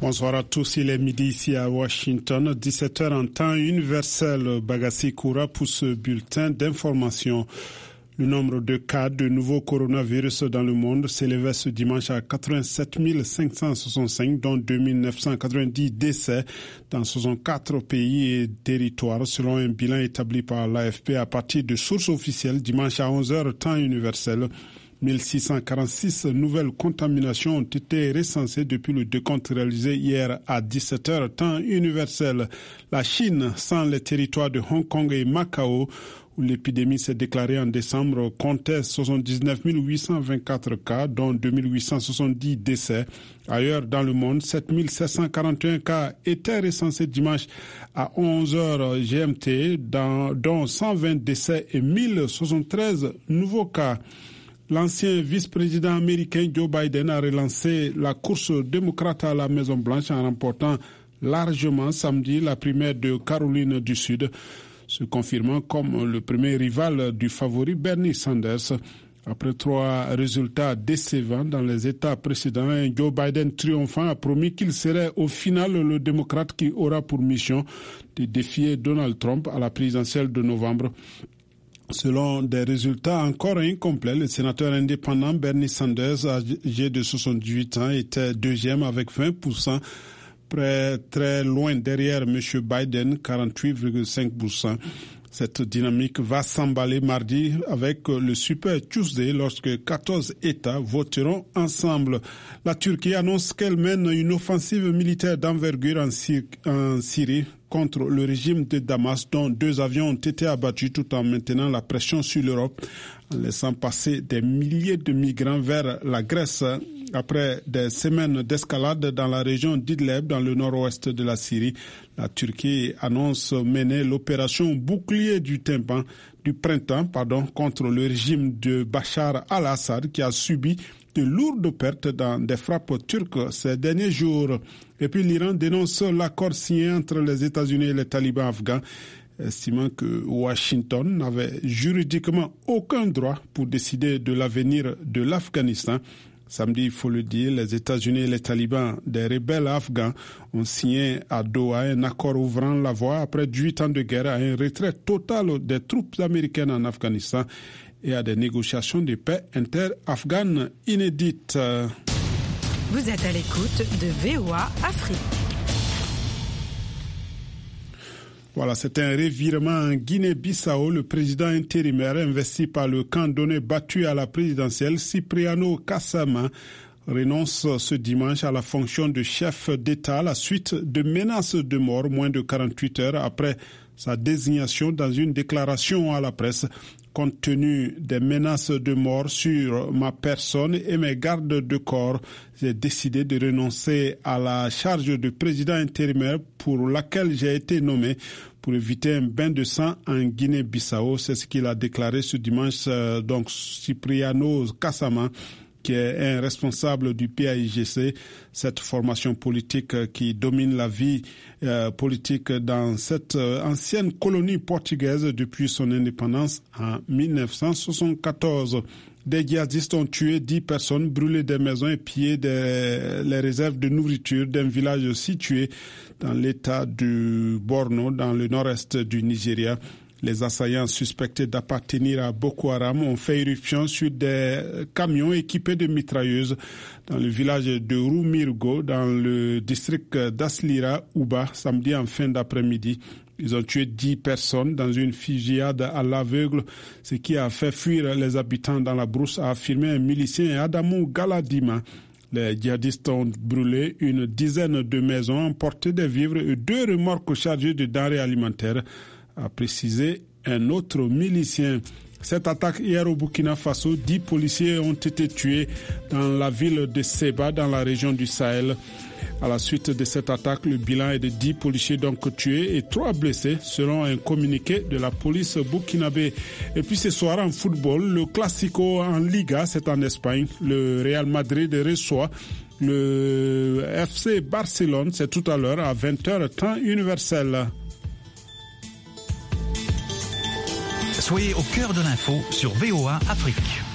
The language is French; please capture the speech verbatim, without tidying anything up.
Bonsoir à tous, il est midi ici à Washington, dix-sept heures en temps universel. Bagassi Koura pour ce bulletin d'information. Le nombre de cas de nouveau coronavirus dans le monde s'élevait ce dimanche à quatre-vingt-sept mille cinq cent soixante-cinq, dont deux mille neuf cent quatre-vingt-dix décès dans soixante-quatre pays et territoires, selon un bilan établi par l'A F P à partir de sources officielles dimanche à onze heures temps universel. mille six cent quarante-six nouvelles contaminations ont été recensées depuis le décompte réalisé hier à dix-sept heures temps universel. La Chine, sans les territoires de Hong Kong et Macao, où l'épidémie s'est déclarée en décembre, comptait soixante-dix-neuf mille huit cent vingt-quatre cas, dont deux mille huit cent soixante-dix décès. Ailleurs dans le monde, sept mille sept cent quarante et un cas étaient recensés dimanche à onze heures G M T, dans, dont cent vingt décès et mille soixante-treize nouveaux cas. L'ancien vice-président américain Joe Biden a relancé la course démocrate à la Maison-Blanche en remportant largement samedi la primaire de Caroline du Sud, se confirmant comme le premier rival du favori Bernie Sanders. Après trois résultats décevants dans les États précédents, Joe Biden triomphant a promis qu'il serait au final le démocrate qui aura pour mission de défier Donald Trump à la présidentielle de novembre. Selon des résultats encore incomplets, le sénateur indépendant Bernie Sanders, âgé de soixante-dix-huit ans, était deuxième avec vingt pour cent, près, très loin derrière M. Biden, quarante-huit virgule cinq pour cent. Cette dynamique va s'emballer mardi avec le Super Tuesday lorsque quatorze États voteront ensemble. La Turquie annonce qu'elle mène une offensive militaire d'envergure en, Syr- en Syrie contre le régime de Damas, dont deux avions ont été abattus tout en maintenant la pression sur l'Europe, en laissant passer des milliers de migrants vers la Grèce. Après des semaines d'escalade dans la région d'Idlib, dans le nord-ouest de la Syrie, la Turquie annonce mener l'opération bouclier du tympan, du printemps, pardon, contre le régime de Bachar al-Assad qui a subi de lourdes pertes dans des frappes turques ces derniers jours. Et puis l'Iran dénonce l'accord signé entre les États-Unis et les talibans afghans, estimant que Washington n'avait juridiquement aucun droit pour décider de l'avenir de l'Afghanistan. Samedi, il faut le dire, les États-Unis et les talibans des rebelles afghans ont signé à Doha un accord ouvrant la voie après huit ans de guerre à un retrait total des troupes américaines en Afghanistan et à des négociations de paix inter-afghanes inédites. Vous êtes à l'écoute de V O A Afrique. Voilà, c'est un revirement en Guinée-Bissau. Le président intérimaire investi par le camp donné battu à la présidentielle, Cipriano Kassama, renonce ce dimanche à la fonction de chef d'État à la suite de menaces de mort moins de quarante-huit heures après sa désignation dans une déclaration à la presse. Compte tenu des menaces de mort sur ma personne et mes gardes de corps, j'ai décidé de renoncer à la charge de président intérimaire pour laquelle j'ai été nommé pour éviter un bain de sang en Guinée-Bissau. C'est ce qu'il a déclaré ce dimanche, euh, donc Cipriano Kassama, qui est un responsable du P A I G C, cette formation politique qui domine la vie euh, politique dans cette euh, ancienne colonie portugaise depuis son indépendance en mille neuf cent soixante-quatorze. Des djihadistes ont tué dix personnes, brûlé des maisons et pillé des, les réserves de nourriture d'un village situé dans l'état du Borno, dans le nord-est du Nigeria. Les assaillants suspectés d'appartenir à Boko Haram ont fait irruption sur des camions équipés de mitrailleuses dans le village de Rumirgo, dans le district d'Aslira, Ouba, samedi en fin d'après-midi. Ils ont tué dix personnes dans une fusillade à l'aveugle, ce qui a fait fuir les habitants dans la brousse, a affirmé un milicien, Adamou Galadima. Les djihadistes ont brûlé une dizaine de maisons, emporté des vivres et deux remorques chargées de denrées alimentaires, a précisé un autre milicien. Cette attaque hier au Burkina Faso, dix policiers ont été tués dans la ville de Seba, dans la région du Sahel. À la suite de cette attaque, le bilan est de dix policiers donc tués et trois blessés, selon un communiqué de la police burkinabé. Et puis ce soir en football, le Classico en Liga, c'est en Espagne. Le Real Madrid reçoit le F C Barcelone, c'est tout à l'heure à vingt heures temps universel. Soyez au cœur de l'info sur V O A Afrique.